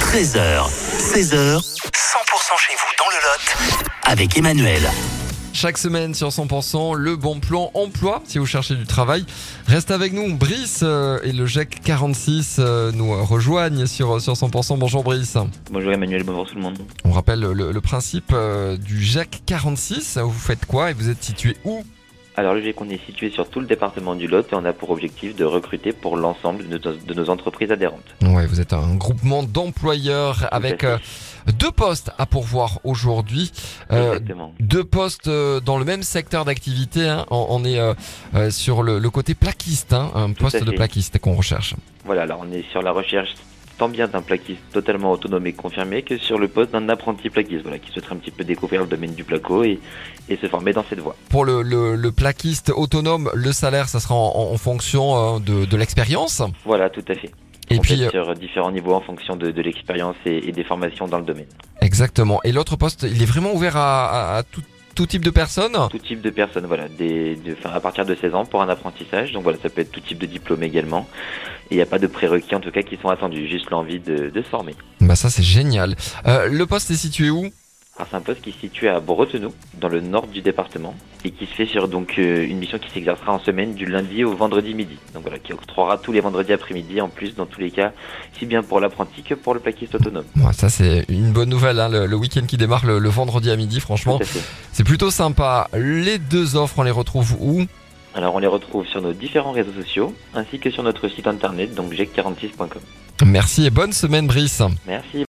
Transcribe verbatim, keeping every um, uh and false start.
treize heures, seize heures, cent pour cent chez vous dans le Lot avec Emmanuel. Chaque semaine sur cent pour cent, le bon plan emploi, si vous cherchez du travail. Reste avec nous, Brice euh, et le G E C quarante-six euh, nous euh, rejoignent sur, sur cent pour cent. Bonjour Brice. Bonjour Emmanuel, bonjour tout le monde. On rappelle le, le principe euh, du G E C quarante-six, vous faites quoi et vous êtes situé où ? Alors le G E C, on est situé sur tout le département du Lot et on a pour objectif de recruter pour l'ensemble de nos, de nos entreprises adhérentes. Ouais, vous êtes un groupement d'employeurs avec euh, deux postes à pourvoir aujourd'hui. Euh, Exactement. Deux postes euh, dans le même secteur d'activité. Hein. On, on est euh, euh, sur le, le côté plaquiste, hein, un Tout poste à de fait. plaquiste qu'on recherche. Voilà, alors on est sur la recherche tant bien d'un plaquiste totalement autonome et confirmé que sur le poste d'un apprenti plaquiste, voilà, qui souhaiterait un petit peu découvrir le domaine du placo et, et se former dans cette voie. Pour le, le, le plaquiste autonome, le salaire, ça sera en, en fonction euh, de, de l'expérience. Voilà, tout à fait. Et on puis, peut être sur différents niveaux en fonction de, de l'expérience et, et des formations dans le domaine. exactement. Et l'autre poste, il est vraiment ouvert à, à, à tout, tout type de personnes. Tout type de personnes, voilà, des, de, enfin, à partir de seize ans pour un apprentissage, donc voilà, ça peut être tout type de diplôme également. Et il n'y a pas de prérequis en tout cas qui sont attendus, juste l'envie de, de se former. Bah ça c'est génial. Euh, le poste est situé où ? Alors c'est un poste qui est situé à Bretenoux, dans le nord du département, et qui se fait sur donc euh, une mission qui s'exercera en semaine du lundi au vendredi midi. Donc voilà, qui octroiera tous les vendredis après-midi en plus dans tous les cas, si bien pour l'apprenti que pour le plaquiste autonome. Bon, ça c'est une bonne nouvelle, hein, le, le week-end qui démarre le, le vendredi à midi, franchement, Tout à fait. c'est plutôt sympa. Les deux offres, on les retrouve où ? Alors on les retrouve sur nos différents réseaux sociaux, ainsi que sur notre site internet, donc g e c quarante-six point com. Merci et bonne semaine Brice. Merci.